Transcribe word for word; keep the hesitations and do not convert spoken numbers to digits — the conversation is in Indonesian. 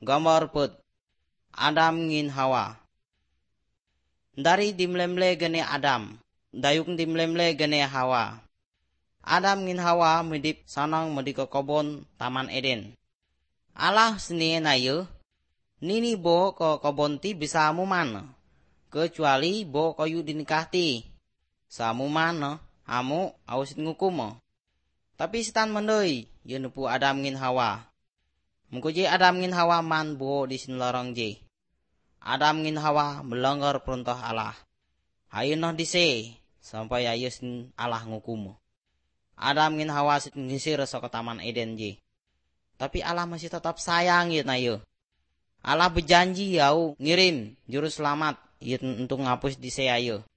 gambar put Adam ngin Hawa. Dari dimlemle gene Adam, dayung dimlemle gene Hawa. Adam ngin Hawa medip sanang mediko kobon Taman Eden. Allah seni nayo, nini bo ko kobon ti bisa muman, kecuali bo koyu dinikahti. Samuman amu ausit ngukum. Tapi setan mendoi, ye nupu Adam ngin Hawa. Mengkuji Adam ngin Hawa man bo di sin lorong je. Adam ngin Hawa melanggar perintah Allah. Hayu noh dise sampai ayo sin Allah ngukum. Adam ngin Hawa sit ngisir saka Taman Eden je. Tapi Allah masih tetap sayang ye nayo. Allah berjanji yau ngirim juru selamat ye untuk ngapus dise ayo.